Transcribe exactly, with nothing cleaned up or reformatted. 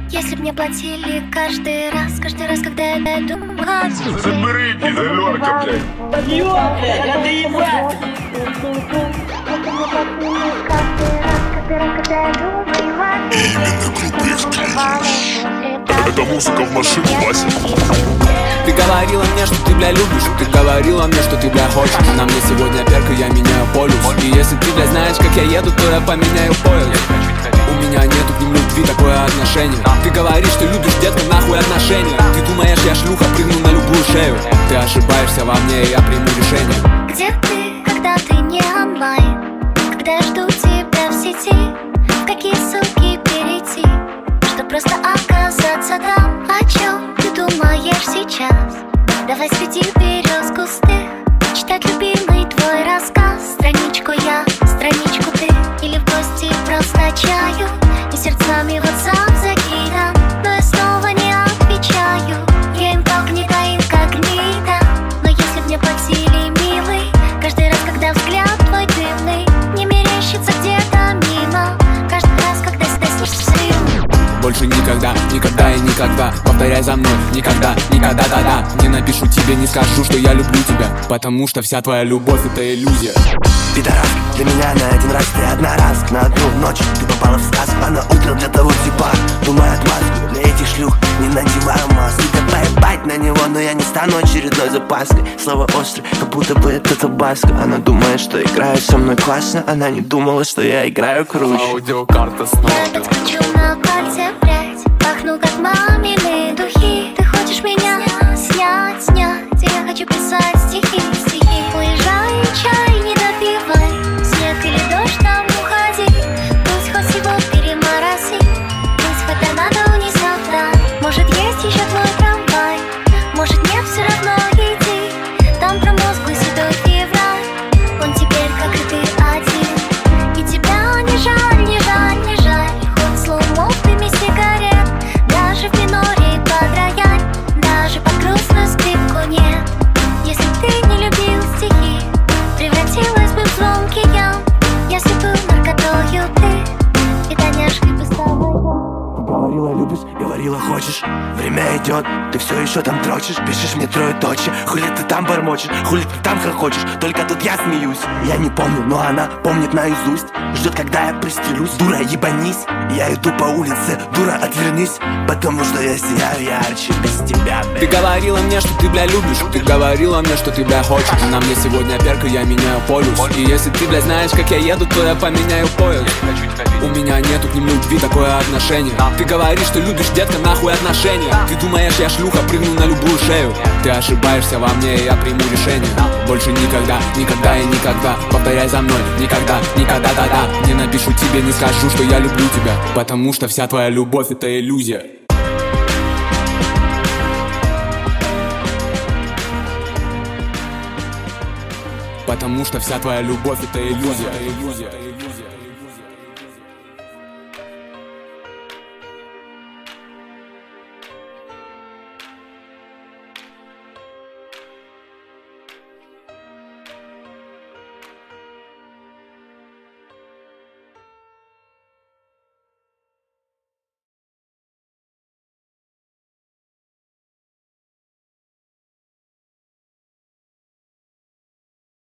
Если б мне платили каждый раз, каждый раз, когда я думаю. Заберите, заверка, блядь. Ё, блядь, надо ебать. Именно группы эксклюзив. Это музыка в машину, Вася. Ты говорила мне, что ты, бля, любишь. Ты говорила мне, что ты, бля, хочешь. На мне сегодня перка, я меняю полюс. И если ты, бля, знаешь, как я еду, то я поменяю поезд. У меня нету к ним любви, такое отношение. Ты говоришь, что любишь, детка, нахуй отношения. Ты думаешь, я шлюха, прыгну на любую шею. Ты ошибаешься во мне, и я приму решение. Где ты, когда ты не онлайн? Когда я жду тебя в сети? В какие ссылки перейти, чтоб просто оказаться там? О чем ты думаешь сейчас? Давай среди берез густых читать любимый твой рассказ. Страничку я, страничку ты. Или в гости просто чаю. И сердцами WhatsApp закидам, но я снова не отвечаю. Я инкогнито, инкогнито. Но если б мне платили, милый, каждый раз, когда взгляд твой дымный не мерещится где-то мимо, каждый раз, когда сносишься. Больше никогда, никогда и никогда. Повторяй за мной, никогда, никогда, да-да. Не напишу тебе, не скажу, что я люблю тебя, потому что вся твоя любовь — это иллюзия. Пидорас, для меня на один раз ты одна раз. На одну ночь ты попала в сказку, а на утро для того типа думает маску. Для этих шлюх не надеваю маску. Да поебать на него, но я не стану очередной запаской. Слово острое, как будто бы это табаско. Она думает, что играет со мной классно. Она не думала, что я играю круче. Аудиокарта снова. Я подскочу на пальце прядь, пахну как мамины духи. Ты хочешь меня снять, снять, и я хочу писать стихи, стихи. Уезжай, чай не допивай, снег или дождь, там уходи. Пусть хоть его переморози, пусть хоть торнадо унесет вдаль. Может есть еще твой трамвай, может нет, все равно иди. Там промозглый седой февраль, он теперь как и ты один. И тебя не жаль, не жаль, не жаль. Хоть слоумов дыми сигарет, даже в миноре под рояль, даже под грустную скрипку нет. Если б ты не любил стихи, превратилась бы в звонкий ям. Если был наркотою ты, и таняшкой бы стала я. Говорила любишь, говорила хочешь. Время идет, ты все еще там дрочишь. Пишешь мне троеточие, хули ты там бормочешь, хули ты там хохочешь. Только тут я смеюсь. Я не помню, но она помнит наизусть. Ждет, когда я пристелюсь. Дура, ебанись. Я иду по улице, дура, отвернись. Потому что я сияю ярче без тебя, бэй. Ты говорила мне, что ты, бля, любишь. Ты говорила мне, что ты, бля, хочешь. На мне сегодня перка, я меняю полюс. И если ты, бля, знаешь, как я еду, то я поменяю поезд. У меня нету к ним любви, такое отношение. Ты говоришь, что любишь, детка, нахуй отношения. Ты думаешь, я шлюха, прыгну на любую шею. Ты ошибаешься во мне, и я приму решение. Больше никогда, никогда и никогда. Повторяй за мной, никогда, никогда, да-да. Не напишу тебе, не скажу, что я люблю тебя, потому что вся твоя любовь — это иллюзия. Потому что вся твоя любовь — это иллюзия, иллюзия.